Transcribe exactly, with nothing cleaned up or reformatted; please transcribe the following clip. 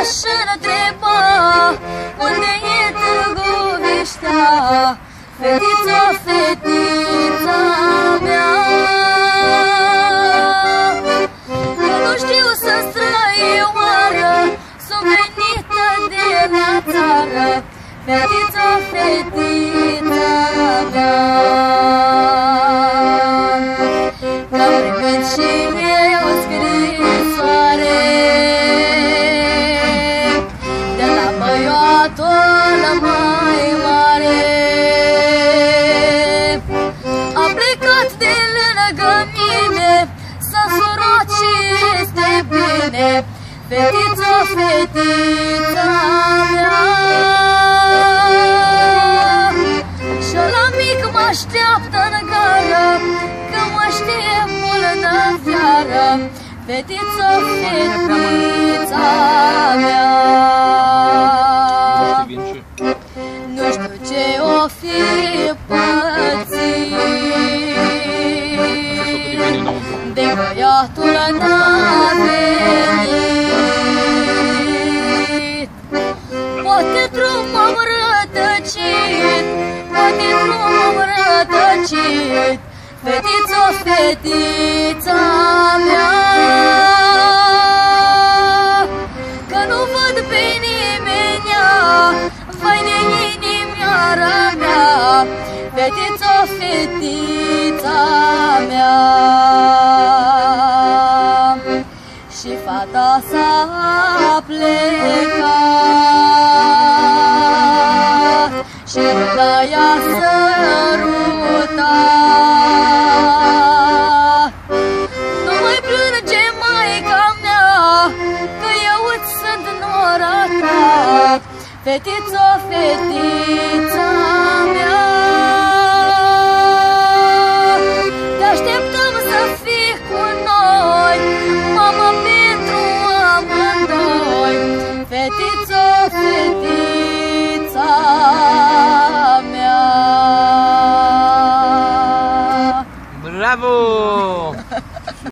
și întreba unde e Târgoviștea, fetița, fetița mea. Eu nu știu să străi oară, sunt venită de la țară, fetița, fetița mea. Că-mi primit și eu scrisoare de la băiatul mai mare. A plecat de lângă mine, s-a surat și este bine, fetița, fetița mea. Și la mic mă așteaptă-n gară, că mă știe multă fiară, fetița, fetița mea. Nu știu ce o fi pățit, de băiatul n-a venit. Poate drum am rătăcit, poate drum am rătăcit, fetița, fetița mea. Că nu văd pe nimenea, vai de inimioara mea, fetița, fetița mea. Și fata s-a plecat și la ea sărutat. Nu mai plânge maica mea, că eu îți sunt nora ta, fetița, fetița mea. Te așteptăm să fii cu noi, mamă, pentru amândoi, fetița,